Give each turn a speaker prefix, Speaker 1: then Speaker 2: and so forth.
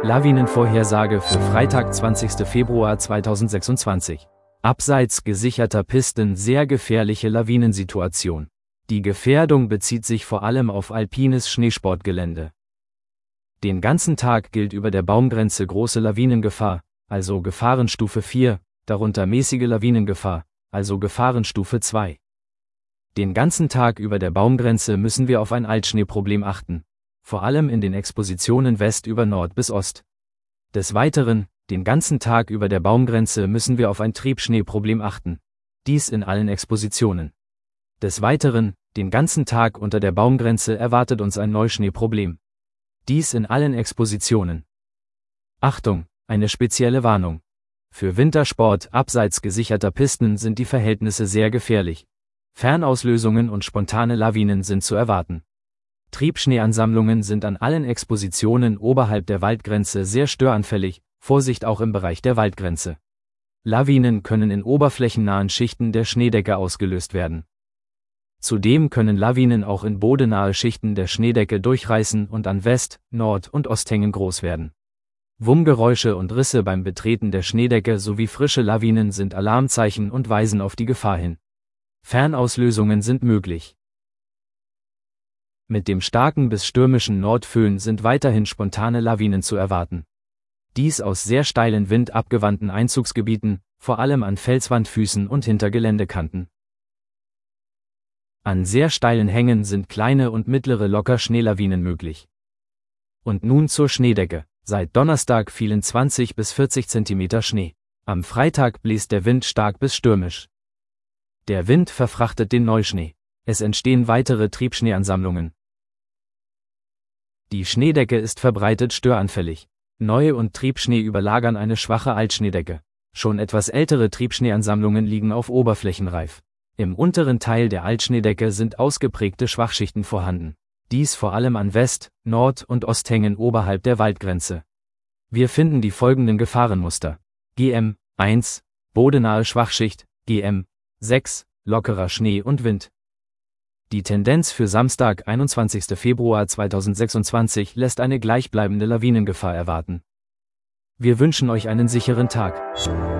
Speaker 1: Lawinenvorhersage für Freitag, 20. Februar 2026. Abseits gesicherter Pisten sehr gefährliche Lawinensituation. Die Gefährdung bezieht sich vor allem auf alpines Schneesportgelände. Den ganzen Tag gilt über der Baumgrenze große Lawinengefahr, also Gefahrenstufe 4, darunter mäßige Lawinengefahr, also Gefahrenstufe 2. Den ganzen Tag über der Baumgrenze müssen wir auf ein Altschneeproblem achten, vor allem in den Expositionen West über Nord bis Ost. Des Weiteren, den ganzen Tag über der Baumgrenze müssen wir auf ein Triebschneeproblem achten, dies in allen Expositionen. Des Weiteren, den ganzen Tag unter der Baumgrenze erwartet uns ein Neuschneeproblem. Dies in allen Expositionen. Achtung, eine spezielle Warnung. Für Wintersport abseits gesicherter Pisten sind die Verhältnisse sehr gefährlich. Fernauslösungen und spontane Lawinen sind zu erwarten. Triebschneeansammlungen sind an allen Expositionen oberhalb der Waldgrenze sehr störanfällig, Vorsicht auch im Bereich der Waldgrenze. Lawinen können in oberflächennahen Schichten der Schneedecke ausgelöst werden. Zudem können Lawinen auch in bodennahe Schichten der Schneedecke durchreißen und an West-, Nord- und Osthängen groß werden. Wummgeräusche und Risse beim Betreten der Schneedecke sowie frische Lawinen sind Alarmzeichen und weisen auf die Gefahr hin. Fernauslösungen sind möglich. Mit dem starken bis stürmischen Nordföhn sind weiterhin spontane Lawinen zu erwarten. Dies aus sehr steilen windabgewandten Einzugsgebieten, vor allem an Felswandfüßen und hinter Geländekanten. An sehr steilen Hängen sind kleine und mittlere locker Schneelawinen möglich. Und nun zur Schneedecke. Seit Donnerstag fielen 20 bis 40 cm Schnee. Am Freitag bläst der Wind stark bis stürmisch. Der Wind verfrachtet den Neuschnee. Es entstehen weitere Triebschneeansammlungen. Die Schneedecke ist verbreitet störanfällig. Neu- und Triebschnee überlagern eine schwache Altschneedecke. Schon etwas ältere Triebschneeansammlungen liegen auf Oberflächenreif. Im unteren Teil der Altschneedecke sind ausgeprägte Schwachschichten vorhanden. Dies vor allem an West-, Nord- und Osthängen oberhalb der Waldgrenze. Wir finden die folgenden Gefahrenmuster. GM 1, bodennahe Schwachschicht, GM 6, lockerer Schnee und Wind. Die Tendenz für Samstag, 21. Februar 2026 lässt eine gleichbleibende Lawinengefahr erwarten. Wir wünschen euch einen sicheren Tag.